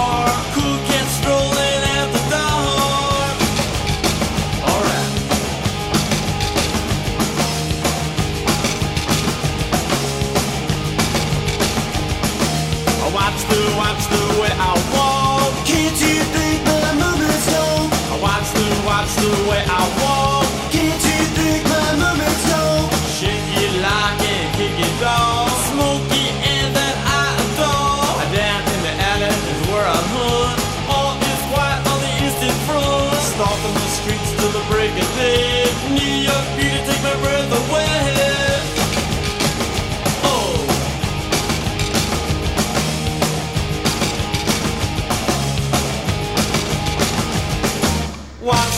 bar, cool cat strolling out the door. Alright. Watch the way I walk. Can't you think my movement's gone? Watch the way I walk. Can't you think my movement's gone? Shake it like and kick it off. Smokey and that I adore. Down in the alley is where I hunt. All is quiet on the eastern front. Stalking the streets till the break of day. New York beauty, take my breath away. Watch